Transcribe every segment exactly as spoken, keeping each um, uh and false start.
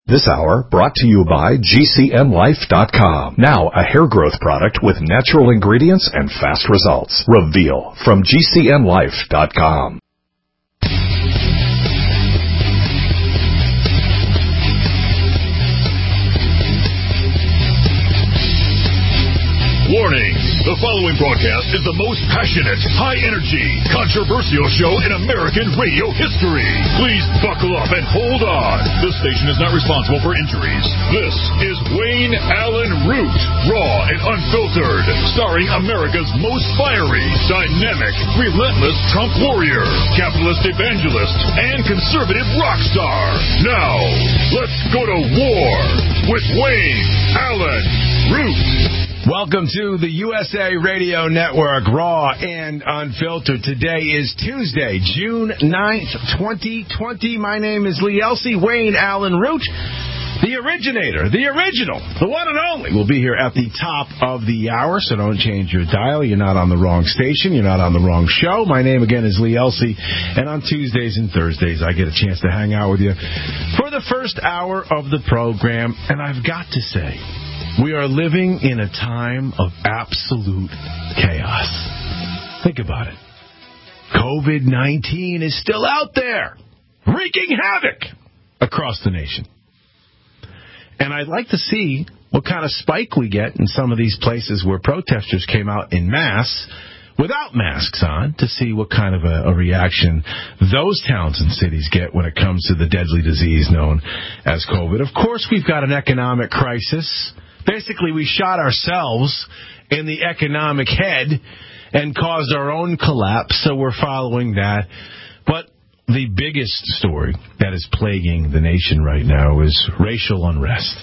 This hour brought to you by G C N Life dot com. Now a hair growth product with natural ingredients and fast results. Reveal from G C N Life dot com. Warning! The following broadcast is the most passionate, high-energy, controversial show in American radio history. Please buckle up and hold on. This station is not responsible for injuries. This is Wayne Allen Root, raw and unfiltered, starring America's most fiery, dynamic, relentless Trump warrior, capitalist evangelist, and conservative rock star. Now, let's go to war with Wayne Allen Root. Welcome to the U S A Radio Network, raw and unfiltered. Today is Tuesday, June ninth, twenty twenty. My name is Lee Elsey. Wayne Allen Root, the originator, the original, the one and only, will be here at the top of the hour, so don't change your dial. You're not on the wrong station. You're not on the wrong show. My name, again, is Lee Elsey, and on Tuesdays and Thursdays, I get a chance to hang out with you for the first hour of the program, and I've got to say, we are living in a time of absolute chaos. Think about it. COVID nineteen is still out there, wreaking havoc across the nation. And I'd like to see what kind of spike we get in some of these places where protesters came out in mass without masks on, to see what kind of a, a reaction those towns and cities get when it comes to the deadly disease known as COVID. Of course, we've got an economic crisis. Basically, we shot ourselves in the economic head and caused our own collapse, so we're following that. But the biggest story that is plaguing the nation right now is racial unrest.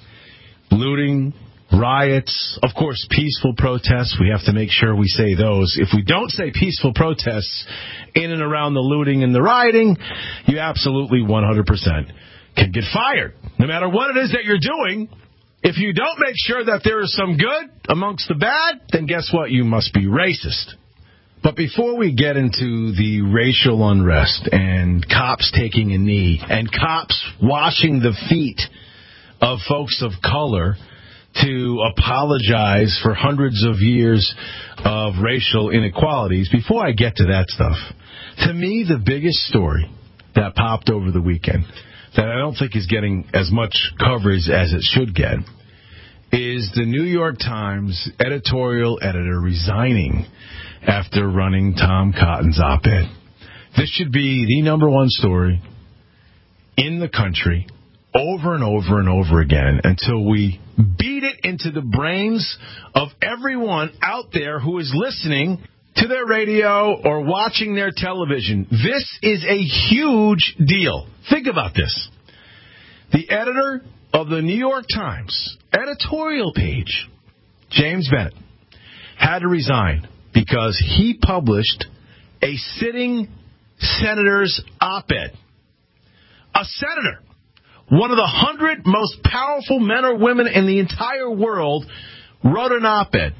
Looting, riots, of course, peaceful protests. We have to make sure we say those. If we don't say peaceful protests in and around the looting and the rioting, you absolutely one hundred percent can get fired. No matter what it is that you're doing, if you don't make sure that there is some good amongst the bad, then guess what? You must be racist. But before we get into the racial unrest and cops taking a knee and cops washing the feet of folks of color to apologize for hundreds of years of racial inequalities, before I get to that stuff, to me, the biggest story that popped over the weekend that I don't think is getting as much coverage as it should get is the New York Times editorial editor resigning after running Tom Cotton's op-ed. This should be the number one story in the country over and over and over again until we beat it into the brains of everyone out there who is listening to their radio or watching their television. This is a huge deal. Think about this. The editor of the New York Times editorial page, James Bennet, had to resign because he published a sitting senator's op-ed. A senator, one of the hundred most powerful men or women in the entire world, wrote an op-ed.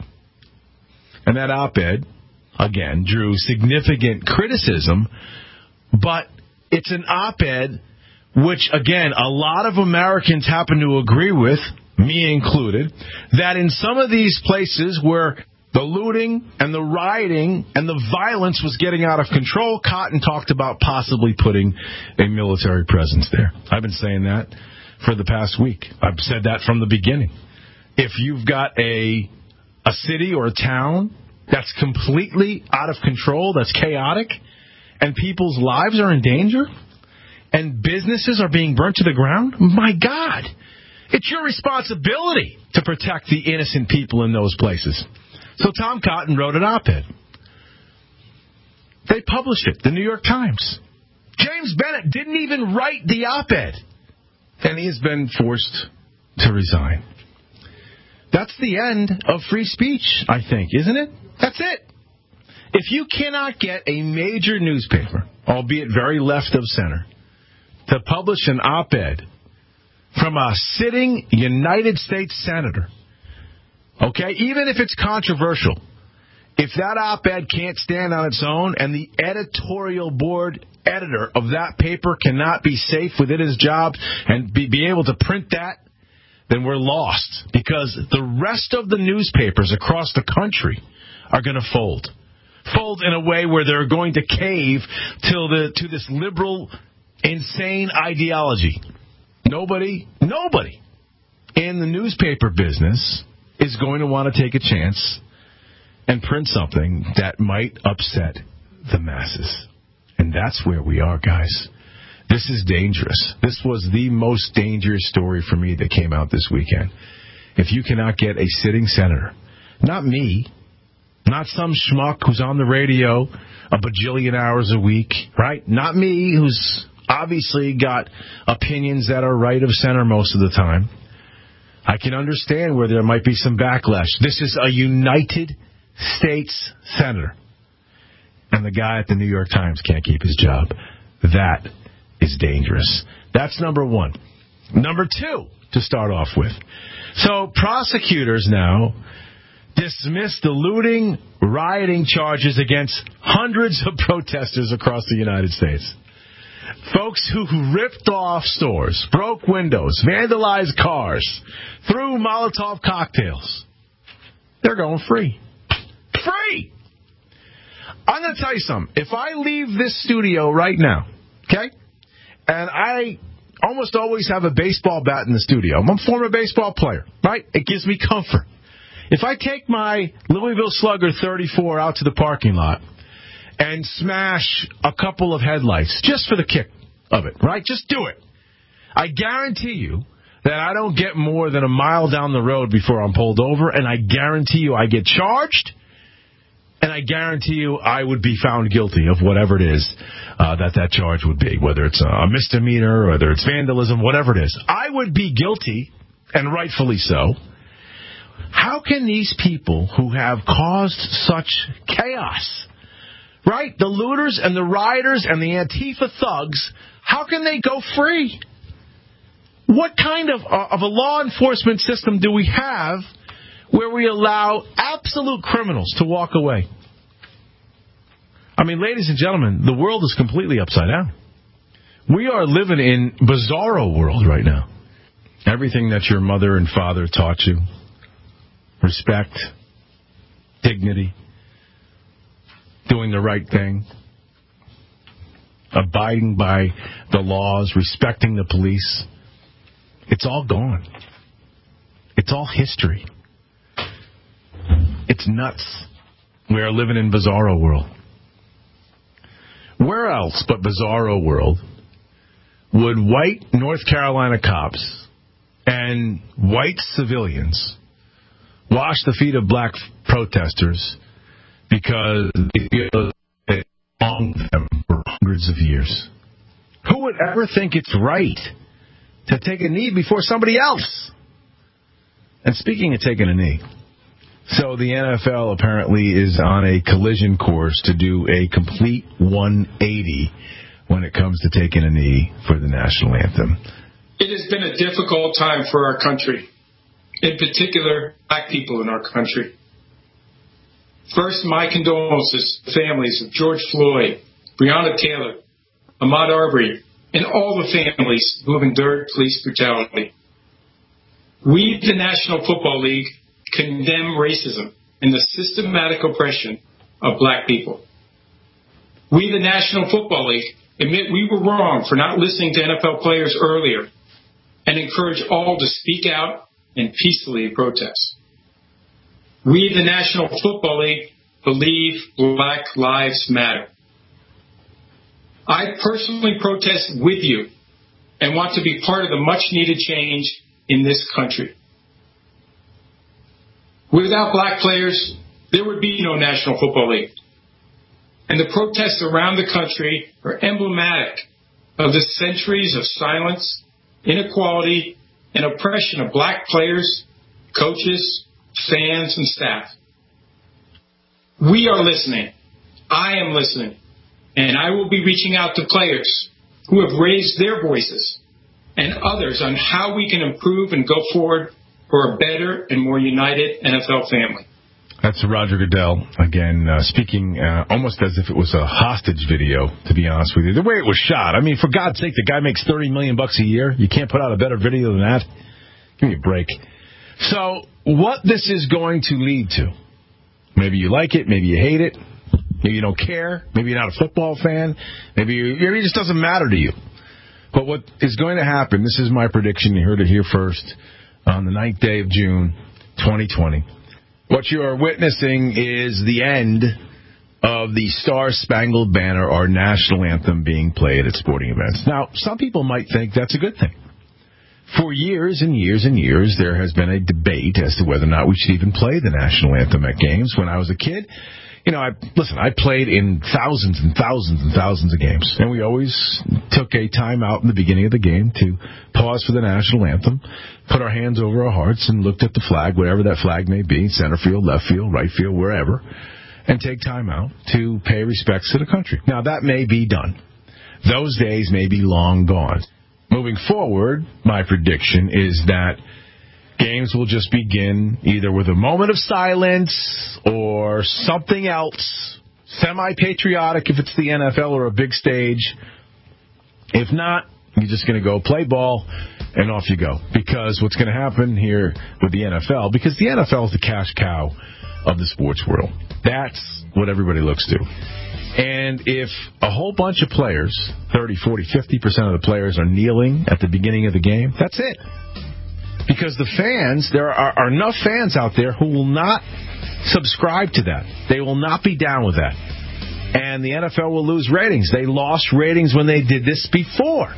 And that op-ed, again, drew significant criticism, but it's an op-ed which, again, a lot of Americans happen to agree with, me included, that in some of these places where the looting and the rioting and the violence was getting out of control, Cotton talked about possibly putting a military presence there. I've been saying that for the past week. I've said that from the beginning. If you've got a a city or a town that's completely out of control, that's chaotic, and people's lives are in danger, and businesses are being burnt to the ground, my God, it's your responsibility to protect the innocent people in those places. So Tom Cotton wrote an op-ed. They published it, the New York Times. James Bennet didn't even write the op-ed, and he has been forced to resign. That's the end of free speech, I think, isn't it? That's it. If you cannot get a major newspaper, albeit very left of center, to publish an op-ed from a sitting United States senator, okay, even if it's controversial, If that op-ed can't stand on its own and the editorial board editor of that paper cannot be safe within his job and be, be able to print that, then we're lost, because the rest of the newspapers across the country are going to fold. Fold in a way where they're going to cave till the, to this liberal, insane ideology. Nobody, nobody in the newspaper business is going to want to take a chance and print something that might upset the masses. And that's where we are, guys. This is dangerous. This was the most dangerous story for me that came out this weekend. If you cannot get a sitting senator, not me, not some schmuck who's on the radio a bajillion hours a week, right? Not me, who's obviously got opinions that are right of center most of the time. I can understand where there might be some backlash. This is a United States senator. And the guy at the New York Times can't keep his job. That is dangerous. That's number one. Number two, to start off with. So prosecutors now dismiss the looting, rioting charges against hundreds of protesters across the United States. Folks who ripped off stores, broke windows, vandalized cars, threw Molotov cocktails. They're going free. Free! I'm going to tell you something. If I leave this studio right now, okay, and I almost always have a baseball bat in the studio. I'm a former baseball player, right? It gives me comfort. If I take my Louisville Slugger thirty-four out to the parking lot and smash a couple of headlights just for the kick of it, right? Just do it. I guarantee you that I don't get more than a mile down the road before I'm pulled over, and I guarantee you I get charged, and I guarantee you I would be found guilty of whatever it is uh, that that charge would be, whether it's a misdemeanor, whether it's vandalism, whatever it is. I would be guilty, and rightfully so. How can these people who have caused such chaos, right, the looters and the rioters and the Antifa thugs, how can they go free? What kind of, uh, of a law enforcement system do we have where we allow absolute criminals to walk away? I mean, ladies and gentlemen, the world is completely upside down. We are living in bizarro world right now. Everything that your mother and father taught you, respect, dignity, doing the right thing, abiding by the laws, respecting the police, it's all gone. It's all history. It's nuts. We are living in bizarro world. Where else but bizarro world would white North Carolina cops and white civilians wash the feet of black protesters because they wronged them for hundreds of years? Who would ever think it's right to take a knee before somebody else? And speaking of taking a knee, so the N F L apparently is on a collision course to do a complete one eighty when it comes to taking a knee for the national anthem. It has been a difficult time for our country, in particular, black people in our country. First, my condolences to the families of George Floyd, Breonna Taylor, Ahmaud Arbery, and all the families who have endured police brutality. We, the National Football League, condemn racism and the systematic oppression of black people. We, the National Football League, admit we were wrong for not listening to N F L players earlier and encourage all to speak out and peacefully protest. We, the National Football League, believe Black Lives Matter. I personally protest with you and want to be part of the much-needed change in this country. Without black players, there would be no National Football League. And the protests around the country are emblematic of the centuries of silence, inequality, and oppression of black players, coaches, fans, and staff. We are listening. I am listening. And I will be reaching out to players who have raised their voices and others on how we can improve and go forward for a better and more united N F L family. That's Roger Goodell, again, uh, speaking uh, almost as if it was a hostage video, to be honest with you. The way it was shot. I mean, for God's sake, the guy makes thirty million bucks a year. You can't put out a better video than that? Give me a break. So, what this is going to lead to, maybe you like it, maybe you hate it, maybe you don't care, maybe you're not a football fan, maybe, you, maybe it just doesn't matter to you. But what is going to happen, this is my prediction, you heard it here first, on the ninth day of June, twenty twenty. What you are witnessing is the end of the Star-Spangled Banner, our national anthem, being played at sporting events. Now, some people might think that's a good thing. For years and years and years, there has been a debate as to whether or not we should even play the national anthem at games. When I was a kid, you know, I listen, I played in thousands and thousands and thousands of games, and we always took a time out in the beginning of the game to pause for the national anthem, put our hands over our hearts, and looked at the flag, whatever that flag may be, center field, left field, right field, wherever, and take time out to pay respects to the country. Now, that may be done. Those days may be long gone. Moving forward, my prediction is that games will just begin either with a moment of silence or something else, semi-patriotic if it's the N F L or a big stage. If not, you're just going to go play ball and off you go. Because what's going to happen here with the N F L, because the N F L is the cash cow of the sports world. That's what everybody looks to. And if a whole bunch of players, thirty, forty, fifty percent of the players are kneeling at the beginning of the game, that's it. Because the fans, there are, are enough fans out there who will not subscribe to that. They will not be down with that. And the N F L will lose ratings. They lost ratings when they did this before.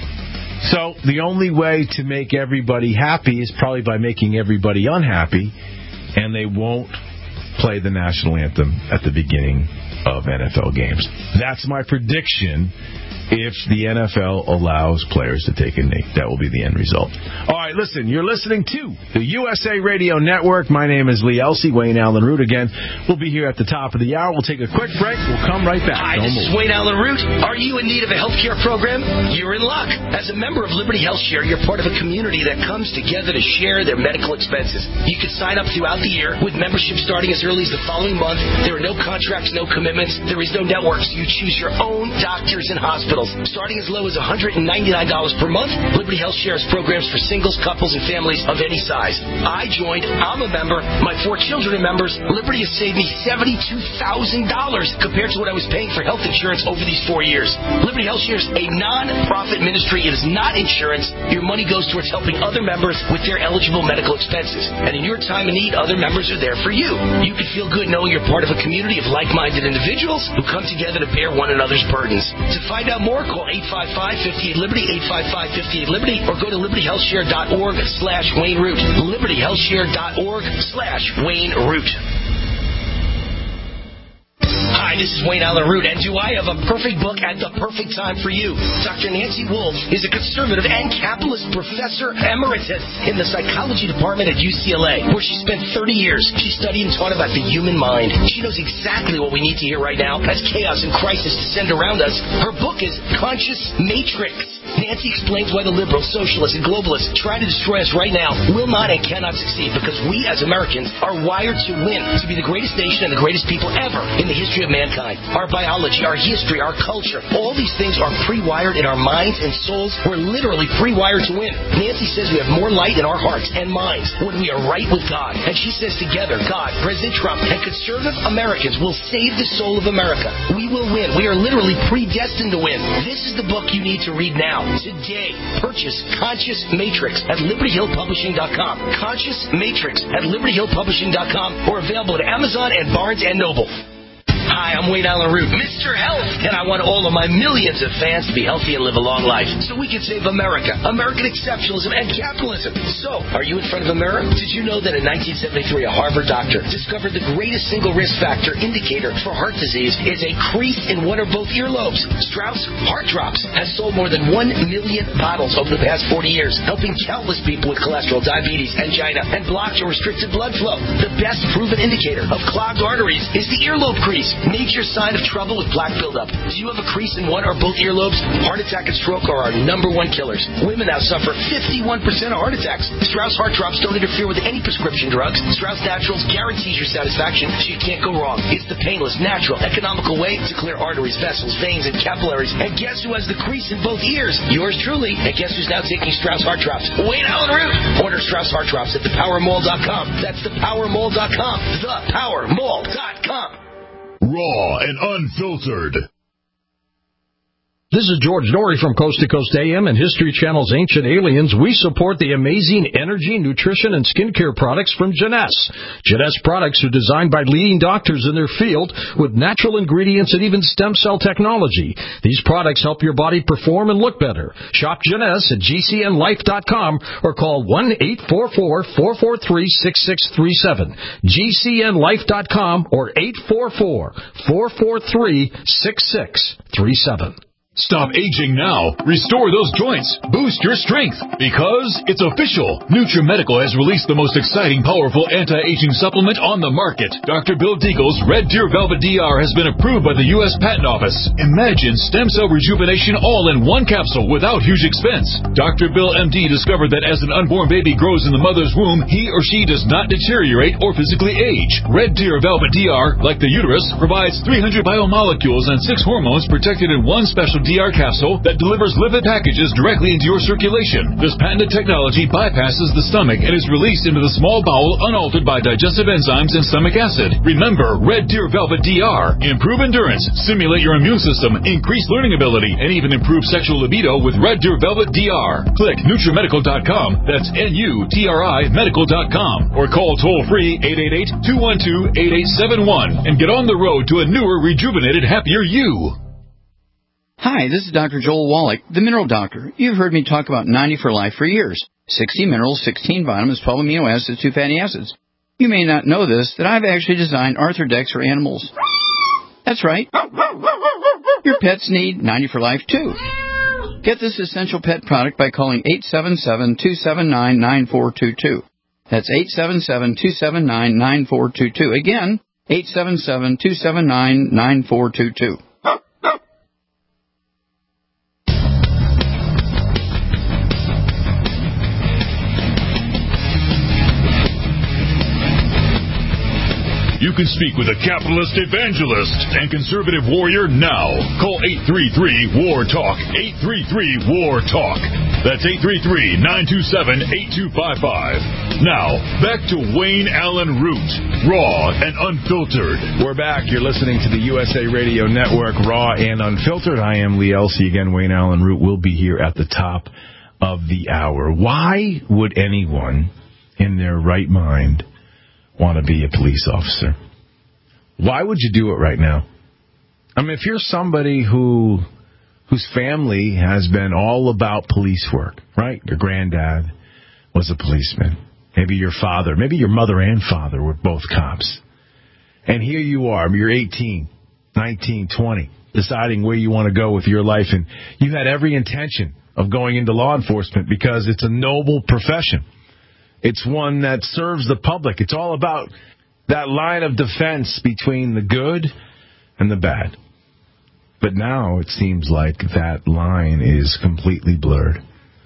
So the only way to make everybody happy is probably by making everybody unhappy, and they won't play the national anthem at the beginning of N F L games. That's my prediction if the N F L allows players to take a knee. That will be the end result. All right, listen, you're listening to the U S A Radio Network. My name is Lee Elsey. Wayne Allen Root again. We'll be here at the top of the hour. We'll take a quick break. We'll come right back. Hi, this is Wayne Allen Root. Are you in need of a health care program? You're in luck. As a member of Liberty Health Share, you're part of a community that comes together to share their medical expenses. You can sign up throughout the year with membership starting as early as the following month. There are no contracts, no commitments. There is no network, so you choose your own doctors and hospitals. Starting as low as one hundred ninety-nine dollars per month, Liberty Health shares programs for singles, couples, and families of any size. I joined. I'm a member. My four children are members. Liberty has saved me seventy-two thousand dollars compared to what I was paying for health insurance over these four years. Liberty Health shares a non-profit ministry. It is not insurance. Your money goes towards helping other members with their eligible medical expenses. And in your time of need, other members are there for you. You can feel good knowing you're part of a community of like-minded individuals who come together to bear one another's burdens. To find out more, call eight five five, five eight Liberty, eight five five, five eight Liberty, or go to liberty health share dot org slash Wayne Root. liberty health share dot org slash Wayne Root. Hi, this is Wayne Allen Root, and do I have a perfect book at the perfect time for you? Doctor Nancy Wolfe is a conservative and capitalist professor emeritus in the psychology department at U C L A, where she spent thirty years. She studied and taught about the human mind. She knows exactly what we need to hear right now as chaos and crisis descend around us. Her book is Conscious Matrix. Nancy explains why the liberals, socialists, and globalists try to destroy us right now will not and cannot succeed, because we as Americans are wired to win, to be the greatest nation and the greatest people ever in the history of mankind. Our biology, our history, our culture, all these things are pre-wired in our minds and souls. We're literally pre-wired to win. Nancy says we have more light in our hearts and minds when we are right with God. And she says together, God, President Trump, and conservative Americans will save the soul of America. We will win. We are literally predestined to win. This is the book you need to read now. Today, purchase Conscious Matrix at liberty hill publishing dot com. Conscious Matrix at liberty hill publishing dot com, or available at Amazon and Barnes and Noble. Hi, I'm Wayne Allen Root, Mister Health, and I want all of my millions of fans to be healthy and live a long life so we can save America, American exceptionalism, and capitalism. So, are you in front of a mirror? Did you know that in nineteen seventy-three, a Harvard doctor discovered the greatest single risk factor indicator for heart disease is a crease in one or both earlobes? Strauss Heart Drops has sold more than one million bottles over the past forty years, helping countless people with cholesterol, diabetes, angina, and blocked or restricted blood flow. The best proven indicator of clogged arteries is the earlobe crease. Major sign of trouble with plaque buildup. Do you have a crease in one or both earlobes? Heart attack and stroke are our number one killers. Women now suffer fifty-one percent of heart attacks. Strauss Heart Drops don't interfere with any prescription drugs. Strauss Naturals guarantees your satisfaction, so you can't go wrong. It's the painless, natural, economical way to clear arteries, vessels, veins, and capillaries. And guess who has the crease in both ears? Yours truly. And guess who's now taking Strauss Heart Drops? Wayne Allen Root. Order Strauss Heart Drops at the power mall dot com. That's the power mall dot com. the power mall dot com. Raw and unfiltered. This is George Norrie from Coast to Coast A M and History Channel's Ancient Aliens. We support the amazing energy, nutrition, and skincare products from Jeunesse. Jeunesse products are designed by leading doctors in their field with natural ingredients and even stem cell technology. These products help your body perform and look better. Shop Jeunesse at G C N life dot com or call one eight four four, four four three, six six three seven. G C N life dot com or eight four four, four four three, six six three seven. Stop aging now. Restore those joints. Boost your strength. Because it's official. NutriMedical has released the most exciting, powerful anti-aging supplement on the market. Doctor Bill Deagle's Red Deer Velvet D R has been approved by the U S Patent Office. Imagine stem cell rejuvenation all in one capsule without huge expense. Doctor Bill M D discovered that as an unborn baby grows in the mother's womb, he or she does not deteriorate or physically age. Red Deer Velvet D R, like the uterus, provides three hundred biomolecules and six hormones protected in one special D R capsule that delivers lipid packages directly into your circulation. This patented technology bypasses the stomach and is released into the small bowel unaltered by digestive enzymes and stomach acid. Remember, Red Deer Velvet D R. Improve endurance, stimulate your immune system, increase learning ability, and even improve sexual libido with Red Deer Velvet D R. Click NutriMedical dot com, that's N U T R I medical dot com, or call toll-free eight eight eight, two one two, eight eight seven one and get on the road to a newer, rejuvenated, happier you. Hi, this is Doctor Joel Wallach, the Mineral Doctor. You've heard me talk about ninety for Life for years. sixty minerals, sixteen vitamins, twelve amino acids, two fatty acids. You may not know this, that I've actually designed Arthrodex for animals. That's right. Your pets need ninety for Life, too. Get this essential pet product by calling eight seven seven, two seven nine, nine four two two. That's eight seven seven, two seven nine, nine four two two. Again, eight seven seven, two seven nine, nine four two two. You can speak with a capitalist evangelist and conservative warrior now. Call eight three three, W A R, TALK. eight three three, W A R, TALK. That's eight three three, nine two seven, eight two five five. Now, back to Wayne Allen Root, raw and unfiltered. We're back. You're listening to the U S A Radio Network, raw and unfiltered. I am Lee Elsey. Again, Wayne Allen Root will be here at the top of the hour. Why would anyone in their right mind want to be a police officer? Why would you do it right now? I mean, if you're somebody who whose family has been all about police work, right? Your granddad was a policeman. Maybe your father, maybe your mother and father were both cops. And here you are, you're eighteen, nineteen, twenty, deciding where you want to go with your life. And you had every intention of going into law enforcement because it's a noble profession. It's one that serves the public. It's all about that line of defense between the good and the bad. But now it seems like that line is completely blurred.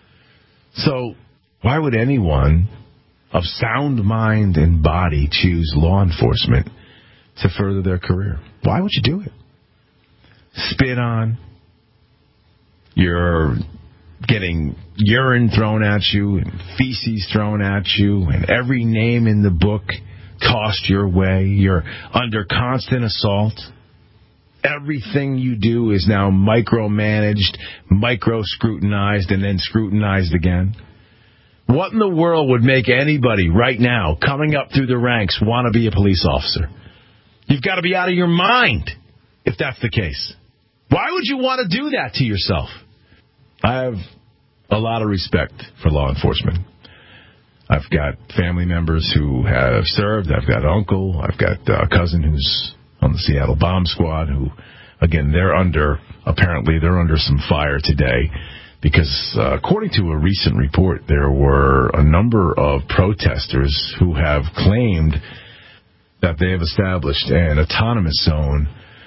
So why would anyone of sound mind and body choose law enforcement to further their career? Why would you do it? Spit on. You're getting urine thrown at you and feces thrown at you and every name in the book tossed your way. You're under constant assault. Everything you do is now micromanaged, micro-scrutinized, and then scrutinized again. What in the world would make anybody right now coming up through the ranks want to be a police officer? You've got to be out of your mind if that's the case. Why would you want to do that to yourself? I have a lot of respect for law enforcement. I've got family members who have served. I've got an uncle. I've got a cousin who's on the Seattle bomb squad who, again, they're under, apparently they're under some fire today because uh, according to a recent report, there were a number of protesters who have claimed that they have established an autonomous zone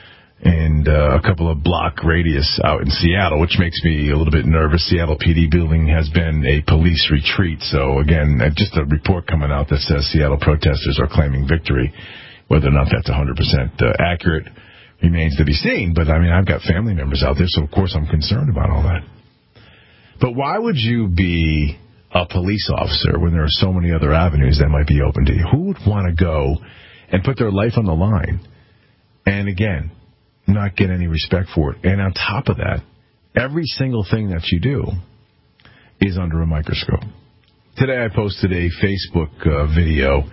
and uh, a couple of block radius out in Seattle, which makes me a little bit nervous. Seattle P D building has been a police retreat. So, again, just a report coming out that says Seattle protesters are claiming victory. Whether or not that's one hundred percent uh, accurate remains to be seen. But, I mean, I've got family members out there, so, of course, I'm concerned about all that. But why would you be a police officer when there are so many other avenues that might be open to you? Who would want to go and put their life on the line and, again, not get any respect for it? And on top of that, every single thing that you do is under a microscope. Today I posted a Facebook uh, video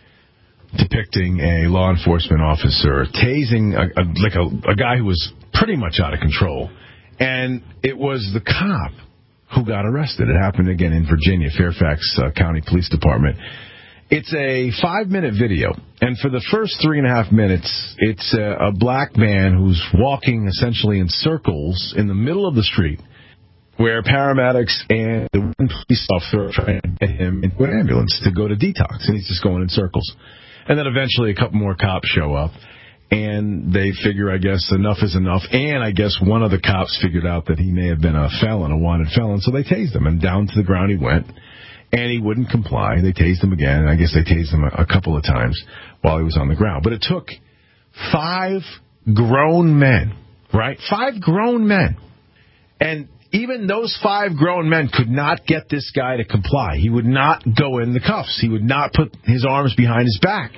depicting a law enforcement officer tasing a, a, like a, a guy who was pretty much out of control. And it was the cop who got arrested. It happened again in Virginia, Fairfax uh, County Police Department. It's a five-minute video, and for the first three and a half minutes, it's a, a black man who's walking essentially in circles in the middle of the street, where paramedics and the police officer are trying to get him into an ambulance to go to detox, and he's just going in circles. And then eventually a couple more cops show up, and they figure, I guess, enough is enough, and I guess one of the cops figured out that he may have been a felon, a wanted felon, so they tased him, and down to the ground he went. And he wouldn't comply. They tased him again. And I guess they tased him a, a couple of times while he was on the ground. But it took five grown men, right? Five grown men. And even those five grown men could not get this guy to comply. He would not go in the cuffs. He would not put his arms behind his back.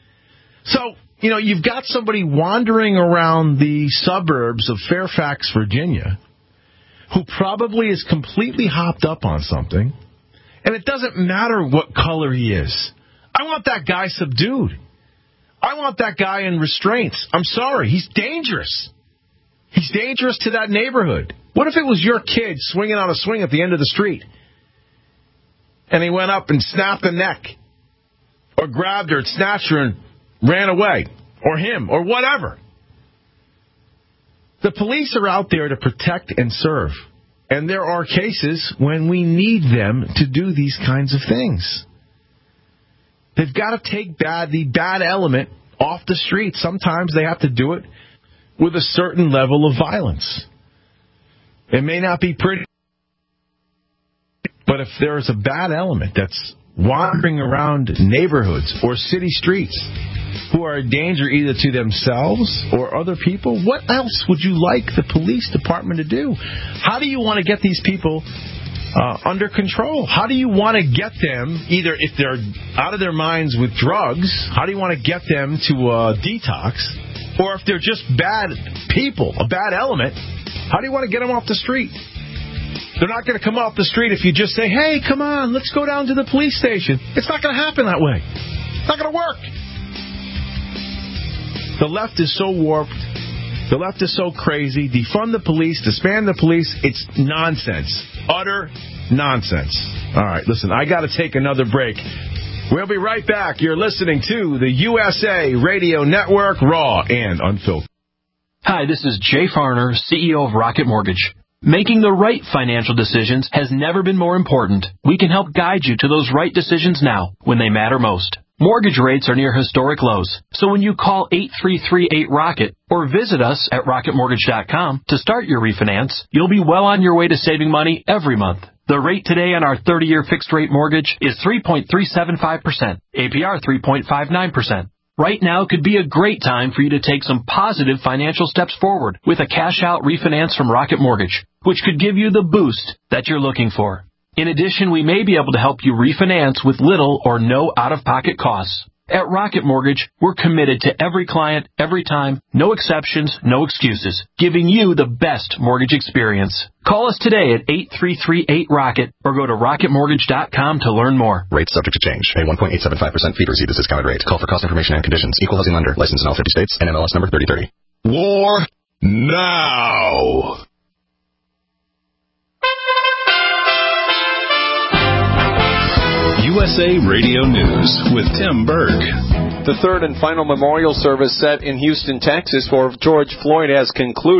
So, you know, you've got somebody wandering around the suburbs of Fairfax, Virginia, who probably is completely hopped up on something. And it doesn't matter what color he is. I want that guy subdued. I want that guy in restraints. I'm sorry. He's dangerous. He's dangerous to that neighborhood. What if it was your kid swinging on a swing at the end of the street, and he went up and snapped the neck, or grabbed her and snatched her and ran away, or him, or whatever? The police are out there to protect and serve. And there are cases when we need them to do these kinds of things. They've got to take bad the bad element off the street. Sometimes they have to do it with a certain level of violence. It may not be pretty, but if there is a bad element that's wandering around neighborhoods or city streets who are a danger either to themselves or other people, what else would you like the police department to do? How do you want to get these people uh, under control? How do you want to get them, either if they're out of their minds with drugs, how do you want to get them to uh, detox? Or if they're just bad people, a bad element, how do you want to get them off the street? They're not going to come off the street if you just say, hey, come on, let's go down to the police station. It's not going to happen that way. It's not going to work. The left is so warped. The left is so crazy. Defund the police, disband the police. It's nonsense. Utter nonsense. All right, listen, I got to take another break. We'll be right back. You're listening to the U S A Radio Network, Raw and Unfiltered. Hi, this is Jay Farner, C E O of Rocket Mortgage. Making the right financial decisions has never been more important. We can help guide you to those right decisions now, when they matter most. Mortgage rates are near historic lows, so when you call eight three three eight ROCKET or visit us at rocket mortgage dot com to start your refinance, you'll be well on your way to saving money every month. The rate today on our thirty-year fixed-rate mortgage is three point three seven five percent, A P R three point five nine percent. Right now could be a great time for you to take some positive financial steps forward with a cash-out refinance from Rocket Mortgage, which could give you the boost that you're looking for. In addition, we may be able to help you refinance with little or no out-of-pocket costs. At Rocket Mortgage, we're committed to every client, every time, no exceptions, no excuses, giving you the best mortgage experience. Call us today at eight three three eight ROCKET or go to rocket mortgage dot com to learn more. Rates subject to change. Pay one point eight seven five percent fee to receive this discounted rate. Call for cost information and conditions. Equal housing lender. Licensed in all fifty states. N M L S number thirty thirty. War now. U S A Radio News with Tim Berg. The third and final memorial service set in Houston, Texas for George Floyd has concluded.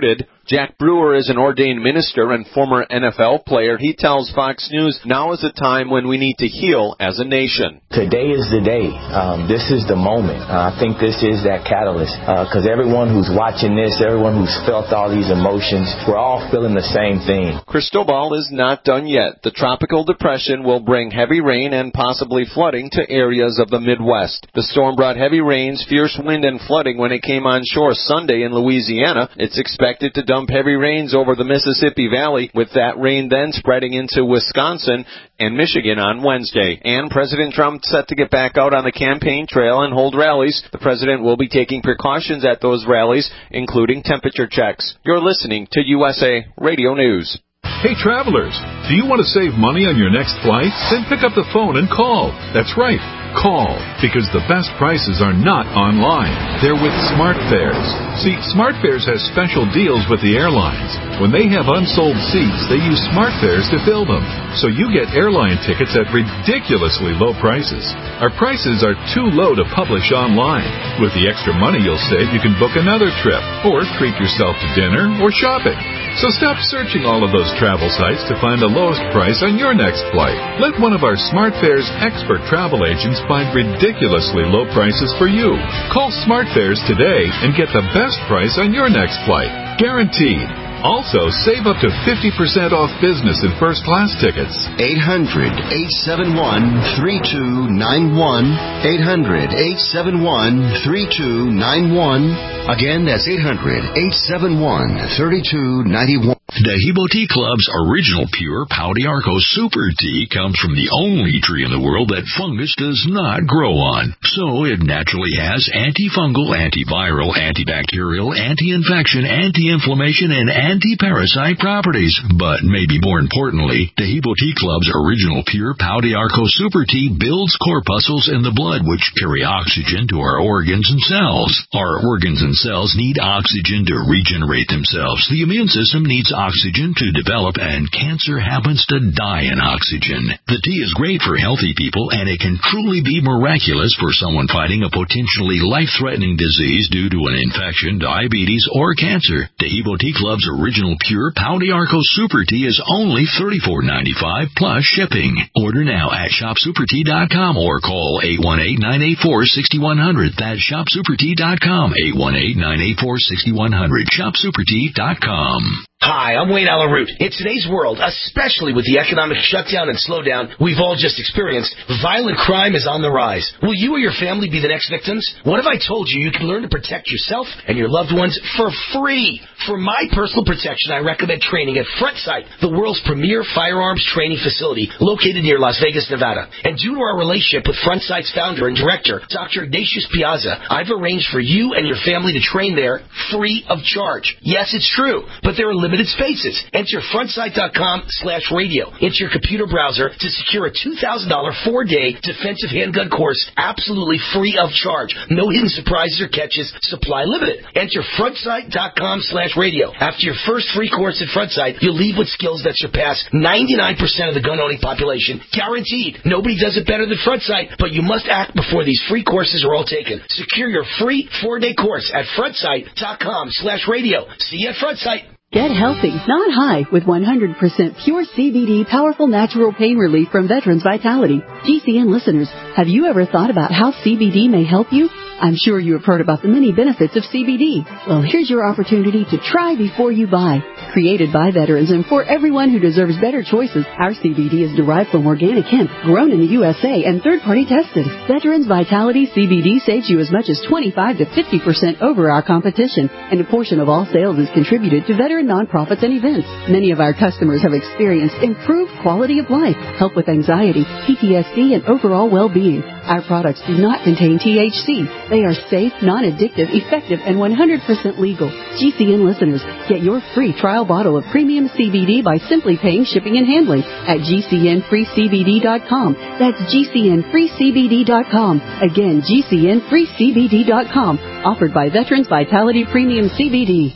Jack Brewer is an ordained minister and former N F L player. He tells Fox News, now is the time when we need to heal as a nation. Today is the day. Um, this is the moment. Uh, I think this is that catalyst because uh, everyone who's watching this, everyone who's felt all these emotions, we're all feeling the same thing. Cristobal is not done yet. The tropical depression will bring heavy rain and possibly flooding to areas of the Midwest. The storm brought heavy rains, fierce wind, and flooding when it came on shore Sunday in Louisiana. It's expected to dump heavy rains over the Mississippi Valley, with that rain then spreading into Wisconsin and Michigan on Wednesday. And President Trump set to get back out on the campaign trail and hold rallies. The president will be taking precautions at those rallies, including temperature checks. You're listening to U S A Radio News. Hey travelers, do you want to save money on your next flight? Then pick up the phone and call. That's right, call, because the best prices are not online. They're with SmartFares. See, SmartFares has special deals with the airlines. When they have unsold seats, they use SmartFares to fill them. So you get airline tickets at ridiculously low prices. Our prices are too low to publish online. With the extra money you'll save, you can book another trip or treat yourself to dinner or shopping. So stop searching all of those travel sites to find the lowest price on your next flight. Let one of our SmartFares expert travel agents find ridiculously low prices for you. Call SmartFares today and get the best price on your next flight. Guaranteed. Also, save up to fifty percent off business and first class tickets. eight hundred, eight seven one, three two nine one. eight hundred, eight seven one, three two nine one. Again, that's eight hundred, eight seven one, three two nine one. Dehibo Tea Club's original pure Pau d'Arco Super Tea comes from the only tree in the world that fungus does not grow on. So it naturally has antifungal, antiviral, antibacterial, anti-infection, anti-inflammation, and anti-parasite properties. But maybe more importantly, Dehibo Tea Club's original pure Pau d'Arco Super Tea builds corpuscles in the blood which carry oxygen to our organs and cells. Our organs and cells need oxygen to regenerate themselves. The immune system needs oxygen to develop, and cancer happens to die in oxygen. The tea is great for healthy people, and it can truly be miraculous for someone fighting a potentially life-threatening disease due to an infection, diabetes, or cancer. Dehibo Tea Club's original pure Pau d'Arco Super Tea is only thirty-four dollars and ninety-five cents plus shipping. Order now at shop super tea dot com or call eight one eight, nine eight four, six one zero zero. That's shop super tea dot com, eight one eight, nine eight four, six one zero zero. shop super tea dot com. Hi, I'm Wayne Allen Root. In today's world, especially with the economic shutdown and slowdown we've all just experienced, violent crime is on the rise. Will you or your family be the next victims? What if I told you you can learn to protect yourself and your loved ones for free? For my personal protection, I recommend training at FrontSight, the world's premier firearms training facility located near Las Vegas, Nevada. And due to our relationship with FrontSight's founder and director, Doctor Ignatius Piazza, I've arranged for you and your family to train there free of charge. Yes, it's true, but there are limited spaces. Enter frontsight.com slash radio into your computer browser to secure a two thousand dollars four-day defensive handgun course absolutely free of charge. No hidden surprises or catches, supply limited. Enter frontsight.com slash radio. After your first free course at FrontSight, you'll leave with skills that surpass ninety-nine percent of the gun-owning population. Guaranteed. Nobody does it better than FrontSight, but you must act before these free courses are all taken. Secure your free four-day course at frontsight.com slash radio. See you at FrontSight. Get healthy, not high, with one hundred percent pure C B D powerful natural pain relief from Veterans Vitality. G C N listeners, have you ever thought about how C B D may help you? I'm sure you have heard about the many benefits of C B D. Well, here's your opportunity to try before you buy. Created by veterans and for everyone who deserves better choices, our C B D is derived from organic hemp, grown in the U S A, and third-party tested. Veterans Vitality C B D saves you as much as twenty-five to fifty percent over our competition, and a portion of all sales is contributed to veteran nonprofits and events. Many of our customers have experienced improved quality of life, help with anxiety, P T S D, and overall well-being. Our products do not contain T H C. They are safe, non-addictive, effective, and one hundred percent legal. G C N listeners, get your free trial bottle of premium C B D by simply paying shipping and handling at G C N free C B D dot com. That's G C N free C B D dot com. Again, G C N free C B D dot com. Offered by Veterans Vitality Premium C B D.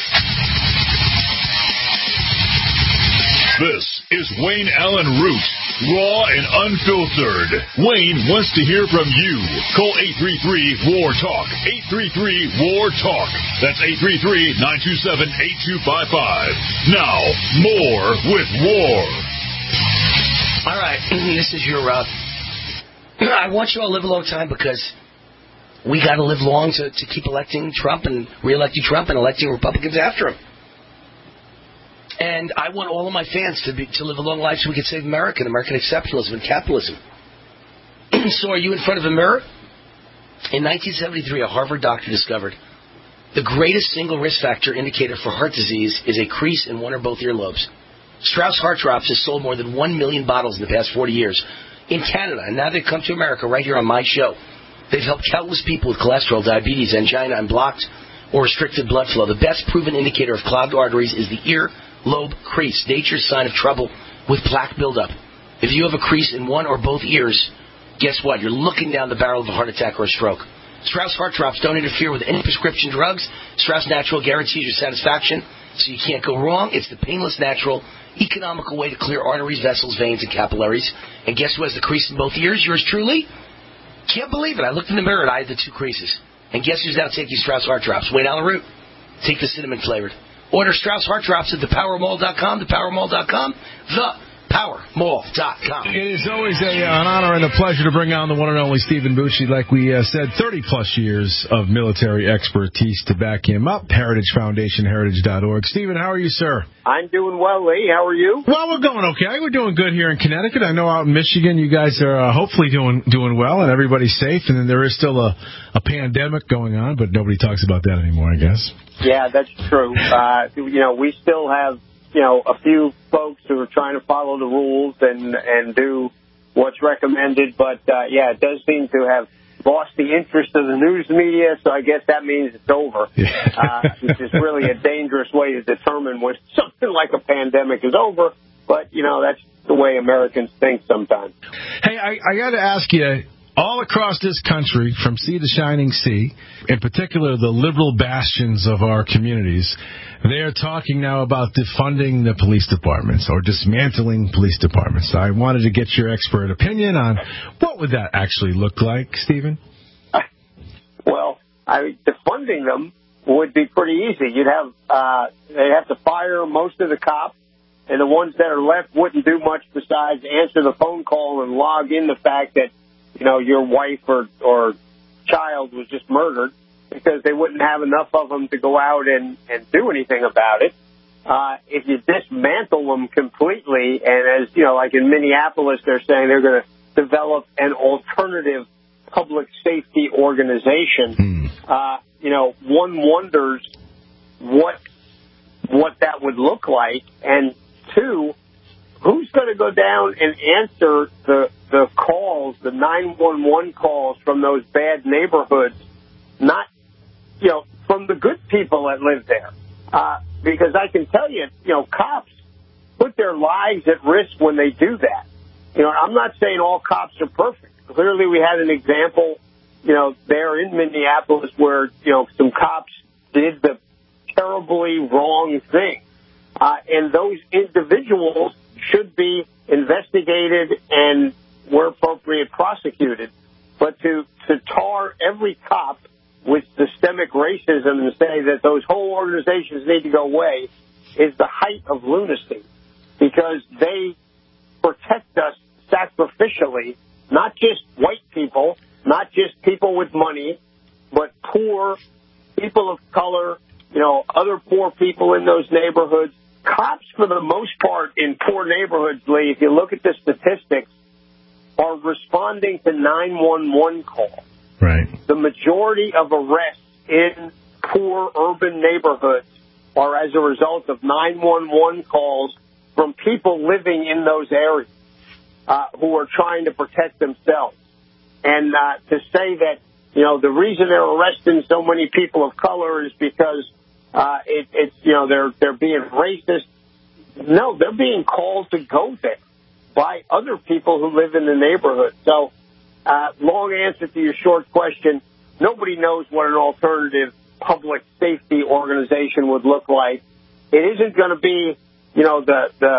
This is Wayne Allen Root, raw and unfiltered. Wayne wants to hear from you. Call eight three three, W A R, TALK. eight three three, W A R, TALK. That's eight three three, nine two seven, eight two five five. Now, more with W A R. All right, this is your... Uh, I want you all to live a long time because we got to live long to, to keep electing Trump and re-electing Trump and electing Republicans after him. And I want all of my fans to be, to live a long life so we can save America and American exceptionalism and capitalism. So are you in front of a mirror? In nineteen seventy-three, a Harvard doctor discovered the greatest single risk factor indicator for heart disease is a crease in one or both earlobes. Strauss Heart Drops has sold more than one million bottles in the past forty years in Canada, and now they've come to America right here on my show. They've helped countless people with cholesterol, diabetes, angina, and blocked or restricted blood flow. The best proven indicator of clogged arteries is the earlobe crease, nature's sign of trouble with plaque buildup. If you have a crease in one or both ears, guess what? You're looking down the barrel of a heart attack or a stroke. Strauss Heart Drops don't interfere with any prescription drugs. Strauss Natural guarantees your satisfaction, so you can't go wrong. It's the painless, natural, economical way to clear arteries, vessels, veins, and capillaries. And guess who has the crease in both ears? Yours truly? Can't believe it. I looked in the mirror and I had the two creases. And guess who's now taking Strauss Heart Drops? Wayne Allen Root. Take the cinnamon flavored. Order Strauss Heart Drops at the power mall dot com, the power mall dot com, the power mall dot com. It is always a, an honor and a pleasure to bring on the one and only Stephen Bucci. Like we uh, said, thirty-plus years of military expertise to back him up. Heritage Foundation, heritage dot org. Stephen, how are you, sir? I'm doing well, Lee. How are you? Well, we're going okay. We're doing good here in Connecticut. I know out in Michigan you guys are uh, hopefully doing doing well and everybody's safe. And then there is still a, a pandemic going on, but nobody talks about that anymore, I guess. Yeah, that's true. Uh, you know, we still have, you know, a few folks who are trying to follow the rules and, and do what's recommended. But, uh, yeah, it does seem to have lost the interest of the news media, so I guess that means it's over, yeah. uh, which is really a dangerous way to determine when something like a pandemic is over. But, you know, that's the way Americans think sometimes. Hey, I, I got to ask you, all across this country, from sea to shining sea, in particular the liberal bastions of our communities, they are talking now about defunding the police departments or dismantling police departments. I wanted to get your expert opinion on what would that actually look like, Stephen? Well, I, defunding them would be pretty easy. You'd have uh, they'd have to fire most of the cops, and the ones that are left wouldn't do much besides answer the phone call and log in the fact that, you know, your wife or, or child was just murdered, because they wouldn't have enough of them to go out and, and do anything about it. Uh, if you dismantle them completely, and as, you know, like in Minneapolis, they're saying they're going to develop an alternative public safety organization, mm. uh, you know, one wonders what what that would look like. And two, who's going to go down and answer the the calls, the nine one one calls from those bad neighborhoods, not, you know, from the good people that live there? Uh, because I can tell you, you know, cops put their lives at risk when they do that. You know, I'm not saying all cops are perfect. Clearly, we had an example, you know, there in Minneapolis where, you know, some cops did the terribly wrong thing. Uh, and those individuals should be investigated and, where appropriate, prosecuted. But to, to tar every cop with systemic racism and say that those whole organizations need to go away is the height of lunacy, because they protect us sacrificially, not just white people, not just people with money, but poor people of color, you know, other poor people in those neighborhoods. Cops, for the most part, in poor neighborhoods, Lee, if you look at the statistics, are responding to nine one one calls. Right. The majority of arrests in poor urban neighborhoods are as a result of nine one one calls from people living in those areas uh, who are trying to protect themselves. And uh, to say that, you know, the reason they're arresting so many people of color is because uh, it, it's, you know, they're they're being racist. No, they're being called to go there by other people who live in the neighborhood. So, uh, long answer to your short question, nobody knows what an alternative public safety organization would look like. It isn't going to be, you know, the, the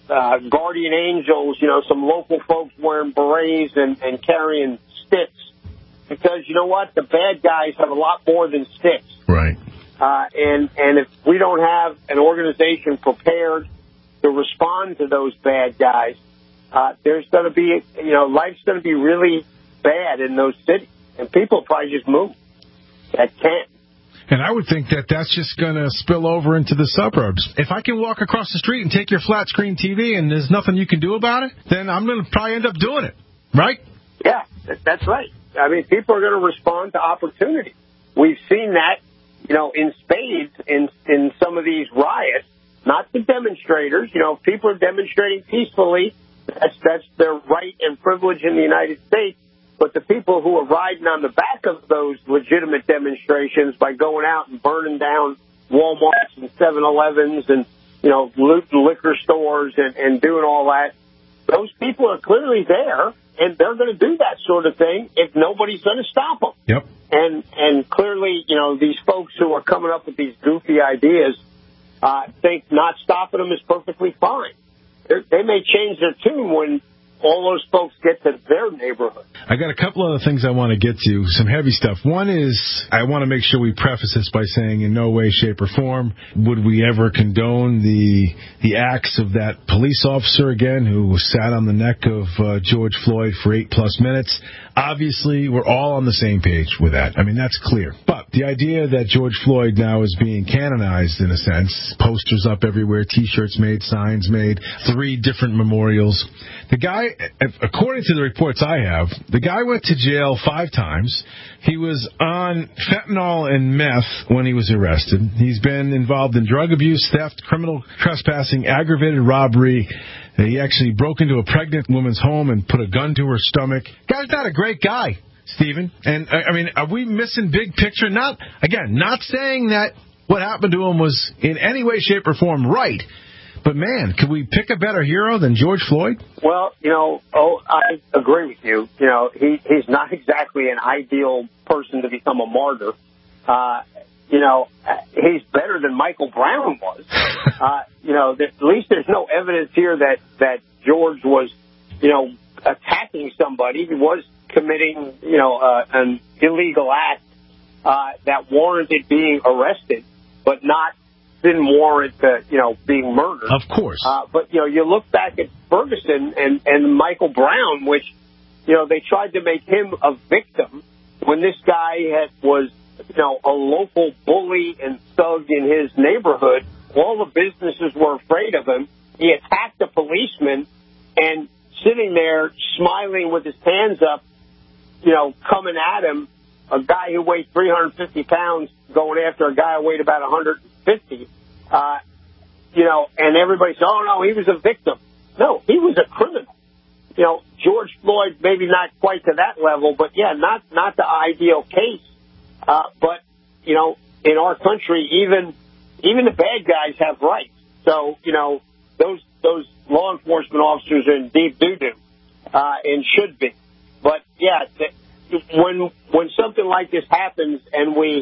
uh, guardian angels, you know, some local folks wearing berets and, and carrying sticks. Because you know what? The bad guys have a lot more than sticks. Right. Uh, and, and if we don't have an organization prepared to respond to those bad guys, uh, there's going to be, you know, life's going to be really bad in those cities. And people probably just move that can't. And I would think that that's just going to spill over into the suburbs. If I can walk across the street and take your flat screen T V and there's nothing you can do about it, then I'm going to probably end up doing it. Right? Yeah, that's right. I mean, people are going to respond to opportunity. We've seen that, you know, in spades in in some of these riots. Not the demonstrators. You know, if people are demonstrating peacefully, that's that's their right and privilege in the United States. But the people who are riding on the back of those legitimate demonstrations by going out and burning down Walmarts and seven elevens and, you know, looting liquor stores and, and doing all that, those people are clearly there, and they're going to do that sort of thing if nobody's going to stop them. Yep. And and clearly, you know, these folks who are coming up with these goofy ideas uh, think not stopping them is perfectly fine. They're, they may change their tune when all those folks get to their neighborhood. I got a couple other things I want to get to, some heavy stuff. One is I want to make sure we preface this by saying in no way, shape, or form would we ever condone the the acts of that police officer again who sat on the neck of uh, George Floyd for eight plus minutes. Obviously, we're all on the same page with that. I mean, that's clear. But the idea that George Floyd now is being canonized, in a sense, posters up everywhere, T-shirts made, signs made, three different memorials. The guy, according to the reports I have, the guy went to jail five times. He was on fentanyl and meth when he was arrested. He's been involved in drug abuse, theft, criminal trespassing, aggravated robbery. He actually broke into a pregnant woman's home and put a gun to her stomach. Guy's not a great guy, Stephen. And, I mean, are we missing big picture? Not, again, not saying that what happened to him was in any way, shape, or form right. But, man, could we pick a better hero than George Floyd? Well, you know, oh, I agree with you. You know, he, he's not exactly an ideal person to become a martyr. Uh, you know, he's better than Michael Brown was. Uh, you know, at least there's no evidence here that, that George was, you know, attacking somebody. He was committing, you know, uh, an illegal act uh, that warranted being arrested, but not didn't warrant, uh, you know, being murdered. Of course. Uh, but, you know, you look back at Ferguson and, and Michael Brown, which, you know, they tried to make him a victim when this guy had, was, you know, a local bully and thug in his neighborhood. All the businesses were afraid of him. He attacked a policeman and sitting there smiling with his hands up, you know, coming at him, a guy who weighed three hundred fifty pounds going after a guy who weighed about one hundred fifty, uh, you know, and everybody said, oh, no, he was a victim. No, he was a criminal. You know, George Floyd, maybe not quite to that level, but, yeah, not not the ideal case. Uh, but, you know, in our country, even even the bad guys have rights. So, you know, those those law enforcement officers are in deep doo-doo uh, and should be. But, yeah, th- when when something like this happens and we,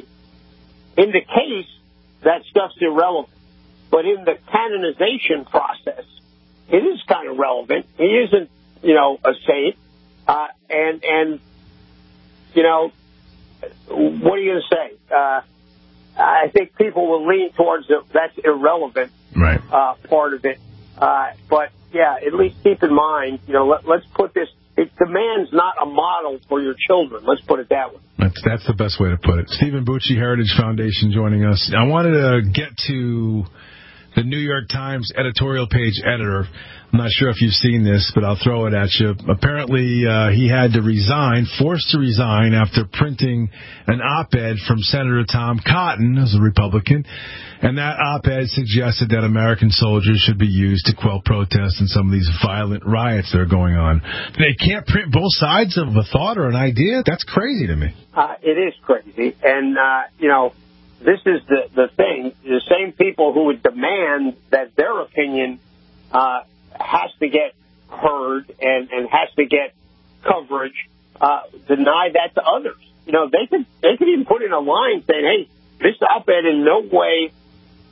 in the case, that stuff's irrelevant. But in the canonization process, it is kind of relevant. He isn't, you know, a saint. Uh, and, and, you know, what are you going to say? Uh, I think people will lean towards the, that's irrelevant right. uh, part of it. Uh, but, yeah, at least keep in mind, you know, let, let's put this, it, the man's not a model for your children. Let's put it that way. That's that's the best way to put it. Stephen Bucci, Heritage Foundation, joining us. I wanted to get to the New York Times editorial page editor. I'm not sure if you've seen this, but I'll throw it at you. Apparently, uh, he had to resign, forced to resign after printing an op-ed from Senator Tom Cotton, as a Republican, and that op-ed suggested that American soldiers should be used to quell protests in some of these violent riots that are going on. They can't print both sides of a thought or an idea? That's crazy to me. Uh, it is crazy. And, uh, you know, this is the, the thing. The same people who would demand that their opinion uh, has to get heard and, and has to get coverage, uh, deny that to others. You know, they could they could even put in a line saying, hey, this op-ed in no way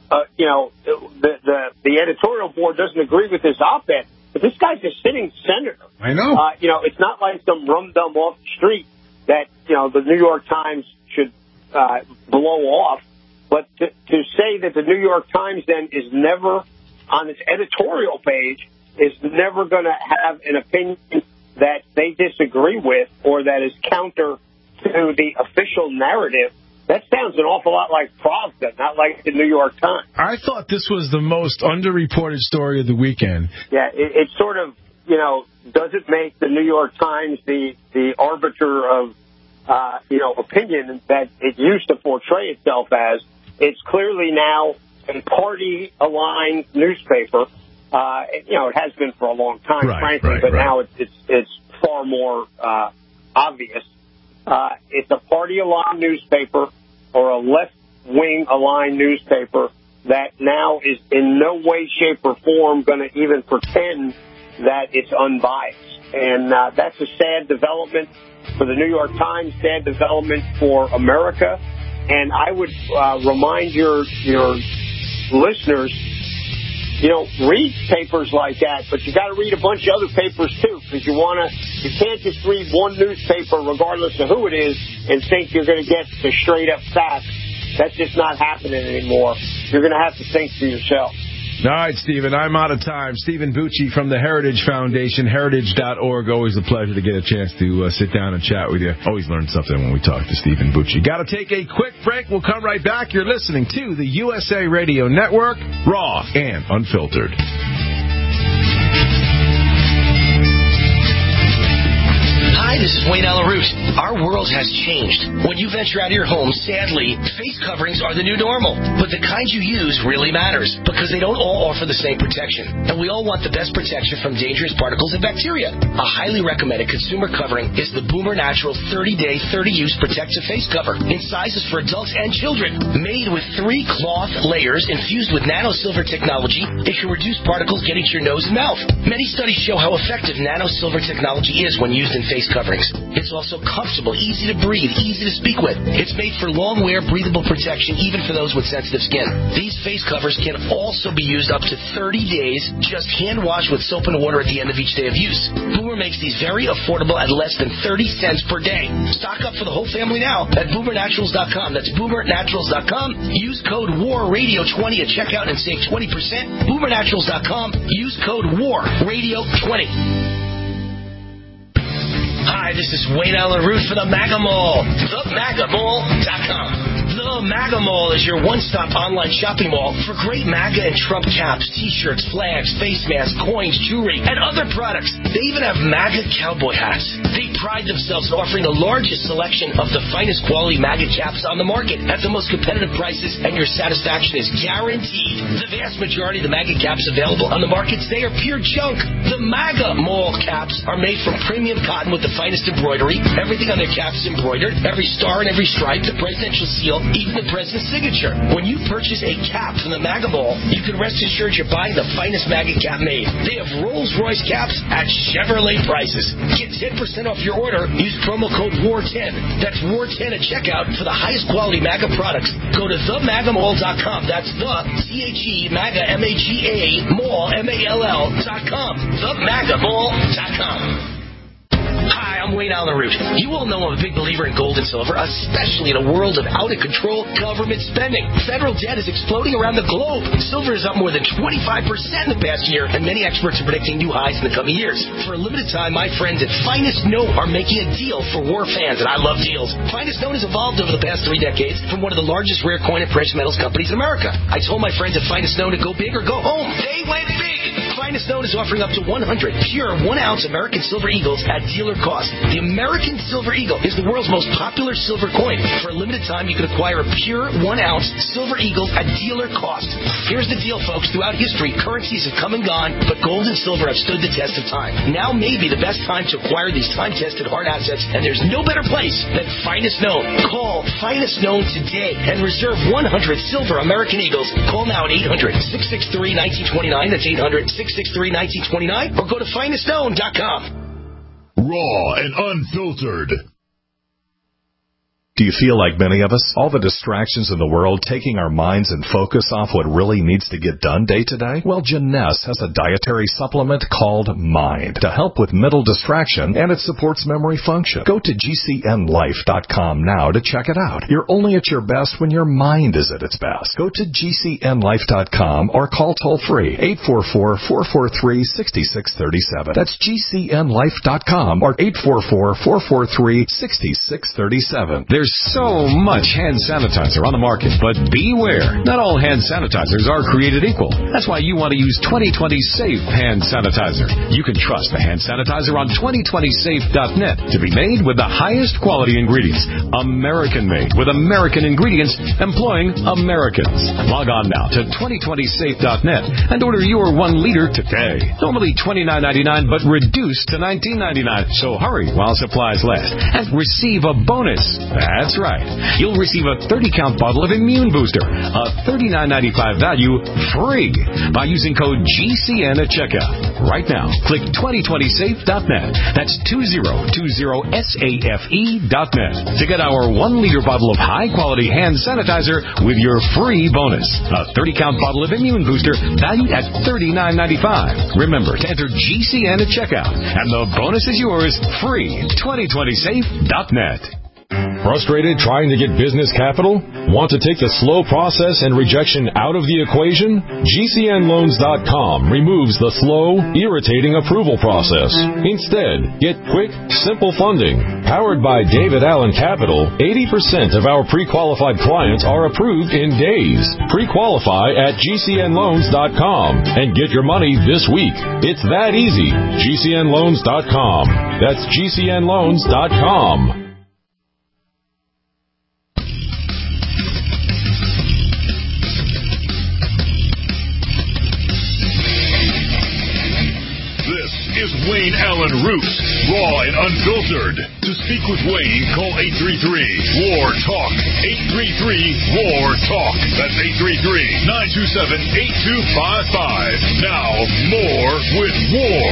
uh, you know, the, the the editorial board doesn't agree with this op-ed, but this guy's a sitting senator. I know. Uh, you know, it's not like some rum-dum off the street that, you know, the New York Times should uh, blow off. But to, to say that the New York Times then is never, on its editorial page, is never going to have an opinion that they disagree with or that is counter to the official narrative, that sounds an awful lot like Pravda, not like the New York Times. I thought this was the most underreported story of the weekend. Yeah, it, it sort of, you know, doesn't make the New York Times the, the arbiter of, uh, you know, opinion that it used to portray itself as. It's clearly now a party-aligned newspaper. Uh, you know, it has been for a long time, right, frankly, right, but right. now it's, it's, it's far more uh, obvious. Uh, it's a party-aligned newspaper or a left-wing aligned newspaper that now is in no way, shape, or form going to even pretend that it's unbiased. And uh, that's a sad development for the New York Times, sad development for America. And I would uh, remind your your listeners, you know, read papers like that, but you got to read a bunch of other papers too, because you want to. You can't just read one newspaper, regardless of who it is, and think you're going to get the straight up facts. That's just not happening anymore. You're going to have to think for yourself. All right, Stephen, I'm out of time. Stephen Bucci from the Heritage Foundation, heritage dot org. Always a pleasure to get a chance to uh, sit down and chat with you. Always learn something when we talk to Stephen Bucci. Got to take a quick break. We'll come right back. You're listening to the U S A Radio Network, raw and unfiltered. Hi, this is Wayne Allen Root. Our world has changed. When you venture out of your home, sadly, face coverings are the new normal. But the kind you use really matters because they don't all offer the same protection. And we all want the best protection from dangerous particles and bacteria. A highly recommended consumer covering is the Boomer Natural thirty-day, thirty-use protective face cover in sizes for adults and children. Made with three cloth layers infused with nano-silver technology, it can reduce particles getting to your nose and mouth. Many studies show how effective nano-silver technology is when used in face coverings. It's also comfortable, easy to breathe, easy to speak with. It's made for long wear, breathable protection, even for those with sensitive skin. These face covers can also be used up to thirty days. Just hand wash with soap and water at the end of each day of use. Boomer makes these very affordable at less than thirty cents per day. Stock up for the whole family now at boomer naturals dot com. That's boomer naturals dot com. Use code war radio twenty at checkout and save twenty percent. boomer naturals dot com. Use code war radio twenty. Hi, this is Wayne Allen Root for the MAGA Mall. the maga mall dot com. The MAGA Mall is your one-stop online shopping mall for great MAGA and Trump caps, T-shirts, flags, face masks, coins, jewelry, and other products. They even have MAGA cowboy hats. They pride themselves in offering the largest selection of the finest quality MAGA caps on the market at the most competitive prices, and your satisfaction is guaranteed. The vast majority of the MAGA caps available on the market today are pure junk. The MAGA Mall caps are made from premium cotton with the finest embroidery. Everything on their caps is embroidered. Every star and every stripe, the presidential seal, even the president's signature. When you purchase a cap from the MAGA Mall, you can rest assured you're buying the finest MAGA cap made. They have Rolls-Royce caps at Chevrolet prices. Get ten percent off your order. Use promo code war ten. That's war ten at checkout for the highest quality MAGA products. Go to the maga mall dot com. That's the C H E MAGA M A G A Mall M A L L dot com. the maga mall dot com. Hi, I'm Wayne Allen Root. You all know I'm a big believer in gold and silver, especially in a world of out-of-control government spending. Federal debt is exploding around the globe. Silver is up more than twenty-five percent in the past year, and many experts are predicting new highs in the coming years. For a limited time, my friends at Finest Note are making a deal for war fans, and I love deals. Finest Note has evolved over the past three decades from one of the largest rare coin and precious metals companies in America. I told my friends at Finest Note to go big or go home. They went big! Finest Note is offering up to one hundred pure one-ounce American Silver Eagles at dealer cost. The American Silver Eagle is the world's most popular silver coin. For a limited time, you can acquire a pure one-ounce Silver Eagle at dealer cost. Here's the deal, folks. Throughout history, currencies have come and gone, but gold and silver have stood the test of time. Now may be the best time to acquire these time-tested hard assets, and there's no better place than Finest Known. Call Finest Known today and reserve one hundred silver American Eagles. Call now at eight hundred, six six three, one nine two nine. That's eight hundred, six six three, one nine two nine. Or go to finest known dot com. Raw and unfiltered. Do you feel like many of us? All the distractions in the world taking our minds and focus off what really needs to get done day to day? Well, Jeunesse has a dietary supplement called Mind to help with mental distraction, and it supports memory function. Go to G C N life dot com now to check it out. You're only at your best when your mind is at its best. Go to G C N life dot com or call toll-free eight four four, four four three, six six three seven. That's G C N life dot com or eight four four, four four three, six six three seven. There's so much hand sanitizer on the market, but beware. Not all hand sanitizers are created equal. That's why you want to use twenty twenty Safe hand sanitizer. You can trust the hand sanitizer on twenty twenty safe dot net to be made with the highest quality ingredients. American-made with American ingredients employing Americans. Log on now to twenty twenty safe dot net and order your one liter today. Normally twenty-nine ninety-nine, but reduced to nineteen ninety-nine. So hurry while supplies last and receive a bonus. That's right. You'll receive a thirty count bottle of Immune Booster, a thirty-nine ninety-five value, free by using code G C N at checkout. Right now, click twenty twenty safe dot net. That's twenty twenty safe dot net to get our one liter bottle of high-quality hand sanitizer with your free bonus. A thirty count bottle of Immune Booster valued at thirty-nine ninety-five. Remember to enter G C N at checkout, and the bonus is yours free. twenty twenty safe dot net. Frustrated trying to get business capital? Want to take the slow process and rejection out of the equation? G C N loans dot com removes the slow, irritating approval process. Instead, get quick, simple funding. Powered by David Allen Capital, eighty percent of our pre-qualified clients are approved in days. Pre-qualify at G C N loans dot com and get your money this week. It's that easy. G C N loans dot com. That's G C N loans dot com. Is Wayne Allen Root, raw and unfiltered. To speak with Wayne, call eight three three, W A R, TALK. eight three three, W A R, TALK. That's eight three three, nine two seven, eight two five five. Now, more with War.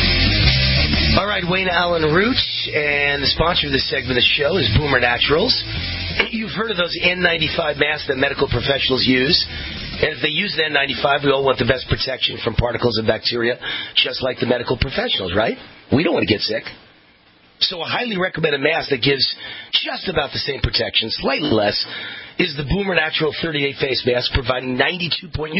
All right, Wayne Allen Root, and the sponsor of this segment of the show is Boomer Naturals. You've heard of those N ninety-five masks that medical professionals use. And if they use the N ninety-five, we all want the best protection from particles and bacteria, just like the medical professionals, right? We don't want to get sick. So a highly recommended mask that gives just about the same protection, slightly less, is the Boomer Natural thirty-day face mask, providing ninety-two point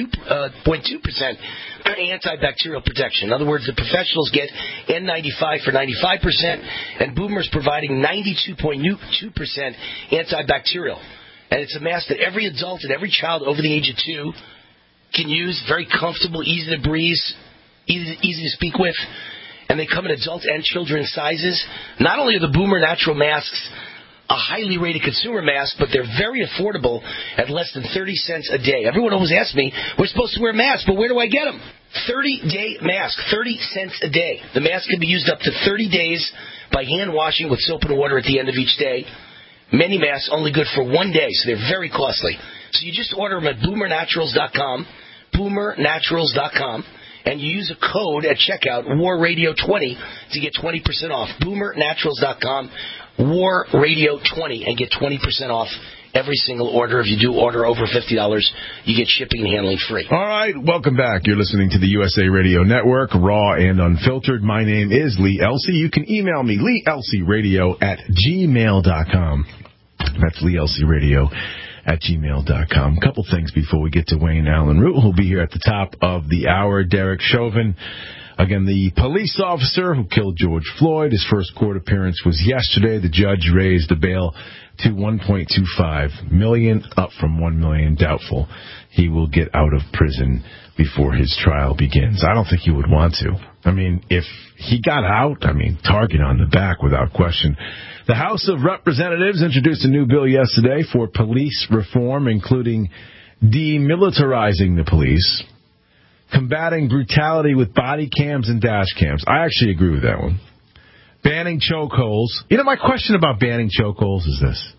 two percent antibacterial protection. In other words, the professionals get N ninety-five for ninety-five percent, and Boomer's providing ninety-two point two percent antibacterial. And it's a mask that every adult and every child over the age of two can use. Very comfortable, easy to breathe, easy, easy to speak with. And they come in adult and children sizes. Not only are the Boomer Natural masks a highly rated consumer mask, but they're very affordable at less than thirty cents a day. Everyone always asks me, we're supposed to wear masks, but where do I get them? thirty-day mask, thirty cents a day. The mask can be used up to thirty days by hand washing with soap and water at the end of each day. Many masks only good for one day, so they're very costly. So you just order them at Boomer Naturals dot com, Boomer Naturals dot com, and you use a code at checkout, War Radio twenty, to get twenty percent off. Boomer Naturals dot com, War Radio twenty, and get twenty percent off every single order. If you do order over fifty dollars, you get shipping and handling free. All right, welcome back. You're listening to the U S A Radio Network, raw and unfiltered. My name is Lee Elsey. You can email me, lee elsey radio at gmail dot com. That's lee elsey radio at gmail dot com. A couple things before we get to Wayne Allen Root, who'll be here at the top of the hour. Derek Chauvin, again, the police officer who killed George Floyd. His first court appearance was yesterday. The judge raised the bail to one point two five million dollars, up from one million dollars. Doubtful he will get out of prison before his trial begins. I don't think he would want to. I mean, if he got out, I mean, target on the back without question. The House of Representatives introduced a new bill yesterday for police reform, including demilitarizing the police, combating brutality with body cams and dash cams. I actually agree with that one. Banning chokeholds. You know, my question about banning chokeholds is this.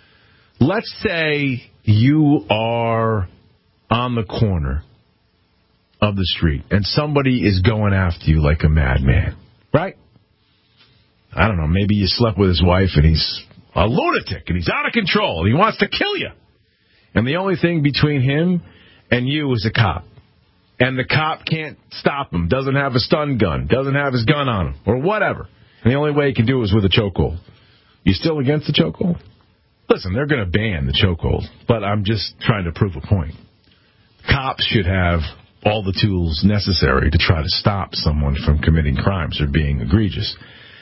Let's say you are on the corner of the street and somebody is going after you like a madman, right? I don't know, maybe you slept with his wife and he's a lunatic, and he's out of control, and he wants to kill you. And the only thing between him and you is a cop. And the cop can't stop him, doesn't have a stun gun, doesn't have his gun on him, or whatever. And the only way he can do it is with a chokehold. You still against the chokehold? Listen, they're going to ban the chokehold, but I'm just trying to prove a point. Cops should have all the tools necessary to try to stop someone from committing crimes or being egregious.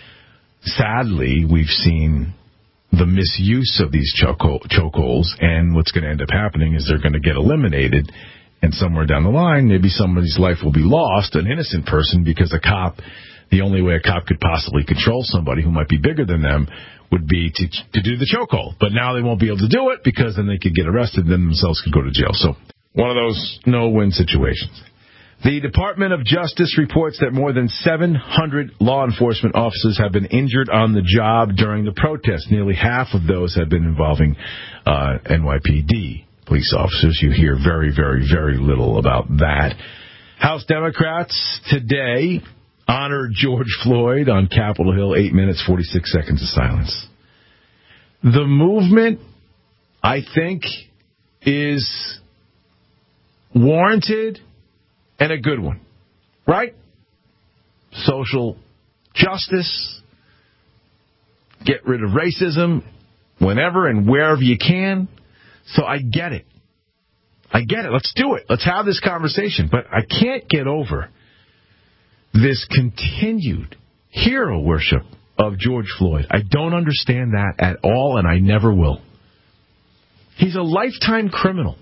Sadly, we've seen the misuse of these chokeholds, and what's going to end up happening is they're going to get eliminated, and somewhere down the line, maybe somebody's life will be lost, an innocent person, because a cop, the only way a cop could possibly control somebody who might be bigger than them would be to to do the chokehold. But now they won't be able to do it because then they could get arrested and then themselves could go to jail. So one of those no-win situations. The Department of Justice reports that more than seven hundred law enforcement officers have been injured on the job during the protest. Nearly half of those have been involving uh, N Y P D police officers. You hear very, very, very little about that. House Democrats today honored George Floyd on Capitol Hill, eight minutes, forty-six seconds of silence. The movement, I think, is warranted and a good one, right? Social justice, get rid of racism whenever and wherever you can. So I get it. I get it. Let's do it. Let's have this conversation. But I can't get over this continued hero worship of George Floyd. I don't understand that at all, and I never will. He's a lifetime criminal.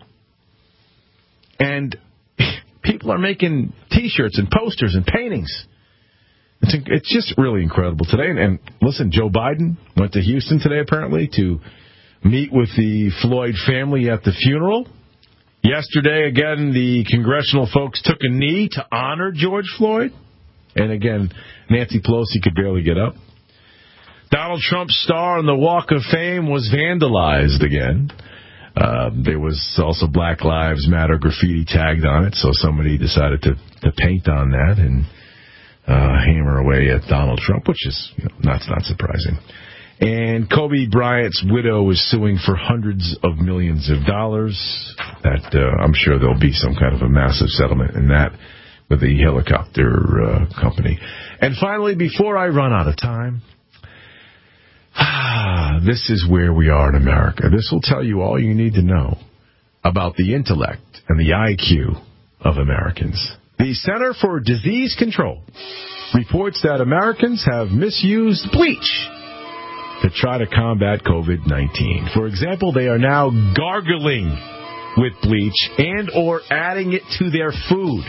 And people are making T-shirts and posters and paintings. It's, it's just really incredible today. And, and listen, Joe Biden went to Houston today, apparently, to meet with the Floyd family at the funeral. Yesterday, again, the congressional folks took a knee to honor George Floyd. And again, Nancy Pelosi could barely get up. Donald Trump's star on the Walk of Fame was vandalized again. Uh, there was also Black Lives Matter graffiti tagged on it, so somebody decided to, to paint on that and uh, hammer away at Donald Trump, which is, you know, not, not surprising. And Kobe Bryant's widow is suing for hundreds of millions of dollars. That uh, I'm sure there'll be some kind of a massive settlement in that with the helicopter uh, company. And finally, before I run out of time, this is where we are in America. This will tell you all you need to know about the intellect and the I Q of Americans. The Center for Disease Control reports that Americans have misused bleach to try to combat covid nineteen. For example, they are now gargling with bleach and or adding it to their food.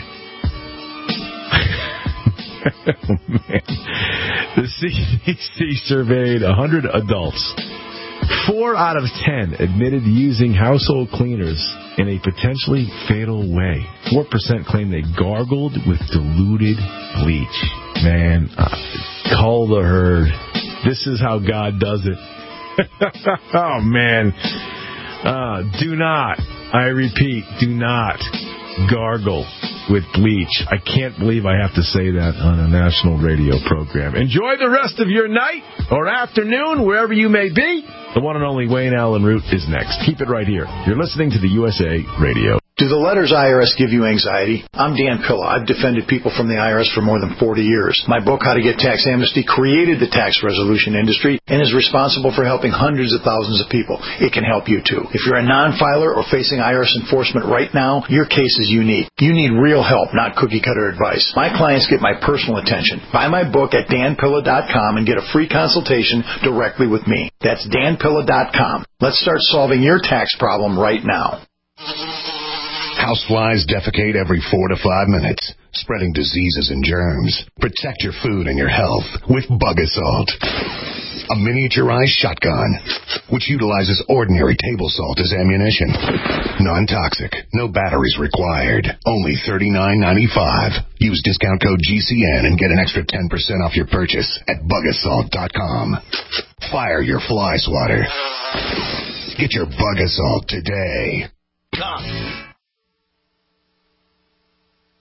Oh, man. The C D C surveyed one hundred adults. Four out of ten admitted using household cleaners in a potentially fatal way. Four percent claim they gargled with diluted bleach. Man, uh, call the herd. This is how God does it. Oh, man. Uh, do not, I repeat, do not gargle with bleach. I can't believe I have to say that on a national radio program. Enjoy the rest of your night or afternoon, wherever you may be. The one and only Wayne Allen Root is next. Keep it right here. You're listening to the U S A Radio. Do the letters I R S give you anxiety? I'm Dan Pilla. I've defended people from the I R S for more than forty years. My book, How to Get Tax Amnesty, created the tax resolution industry and is responsible for helping hundreds of thousands of people. It can help you, too. If you're a non-filer or facing I R S enforcement right now, your case is unique. You need real help, not cookie-cutter advice. My clients get my personal attention. Buy my book at dan pilla dot com and get a free consultation directly with me. That's dan pilla dot com. Let's start solving your tax problem right now. Houseflies defecate every four to five minutes, spreading diseases and germs. Protect your food and your health with Bug Assault, a miniaturized shotgun which utilizes ordinary table salt as ammunition. Non-toxic, no batteries required. Only thirty-nine ninety-five. Use discount code G C N and get an extra ten percent off your purchase at bug assault dot com. Fire your fly swatter. Get your Bug Assault today. Come.